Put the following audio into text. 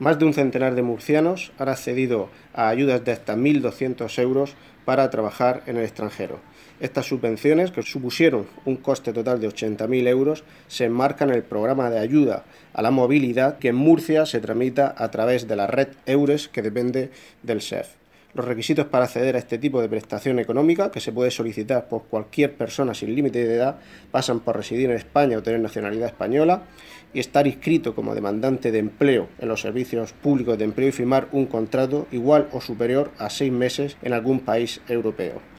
Más de un centenar de murcianos han accedido a ayudas de hasta 1.200 euros para trabajar en el extranjero. Estas subvenciones, que supusieron un coste total de 80.000 euros, se enmarcan en el programa de ayuda a la movilidad que en Murcia se tramita a través de la red EURES, que depende del SEF. Los requisitos para acceder a este tipo de prestación económica, que se puede solicitar por cualquier persona sin límite de edad, pasan por residir en España o tener nacionalidad española y estar inscrito como demandante de empleo en los servicios públicos de empleo y firmar un contrato igual o superior a 6 meses en algún país europeo.